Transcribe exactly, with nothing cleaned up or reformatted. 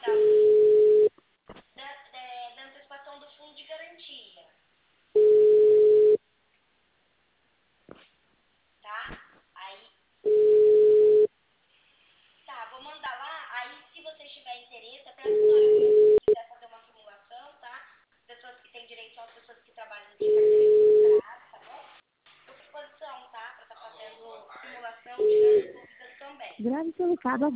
da, da, da antecipação do fundo de garantia. Tá? Aí. Tá, vou mandar lá. Aí, se vocês tiverem interesse, até a senhora mesmo, se quiser fazer uma simulação, tá? Pessoas que têm direito são as pessoas que trabalham de carteira registrada, tá bom? Estou à disposição, tá? Para estar fazendo simulação, tirando dúvidas também. Grave seu recado agora.